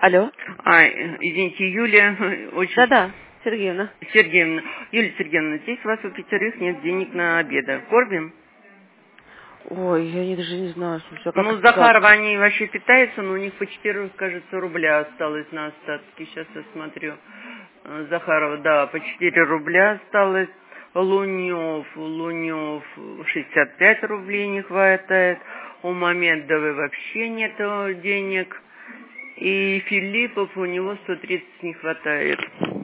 Алло. Извините, Юлия, очень... Да-да, Сергеевна. Сергеевна. Юлия Сергеевна, здесь у вас у 5 нет денег на обеда. Кормим? Ой, я даже не знаю, слушай, а как Ну, это Захарова, так? они вообще питаются, но у них по 4, кажется, рубля осталось на остатки. Сейчас я смотрю. Захарова, да, по 4 рубля осталось. Лунев 65 рублей не хватает. У Мамедовой вообще нет денег. И Филиппов, у него 130 не хватает.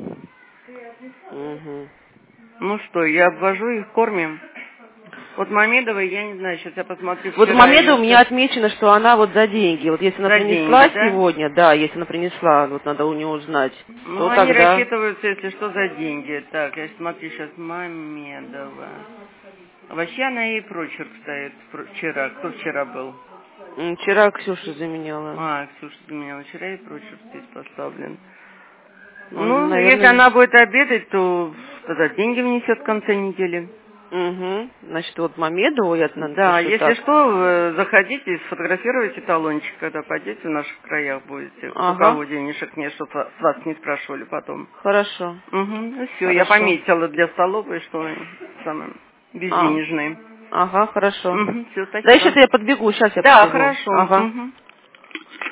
Угу. Ну что, я обвожу их, кормим. Вот Мамедовой, я не знаю, сейчас я посмотрю. Вот у Вчера Мамеда ее у меня отмечено, что она вот за деньги. Вот если она за принесла деньги, да? сегодня, да, если она принесла, вот надо у нее узнать, Ну, то они тогда... рассчитываются, если что, за деньги. Так, я смотрю сейчас, Мамедова. Вообще она ей прочерк ставит вчера. Кто вчера был? Вчера Ксюша заменяла. Ксюша заменяла. Вчера ей прочерк здесь поставлен. Ну, Ну, если наверное... она будет обедать, то тогда деньги внесет в конце недели. Угу. Значит, вот Мамедову я Да, напишу если так. что, вы заходите, сфотографируйте талончик, когда пойдете в наших краях будете. У Ага. кого денежек нет, чтобы с вас не спрашивали потом. Хорошо. Угу, ну все, я Хорошо. пометила для столовой, что самое безденежные. Ага, хорошо. Угу, все, Да, сейчас спасибо. я подбегу, сейчас я Да, подбегу. хорошо. Ага. Угу.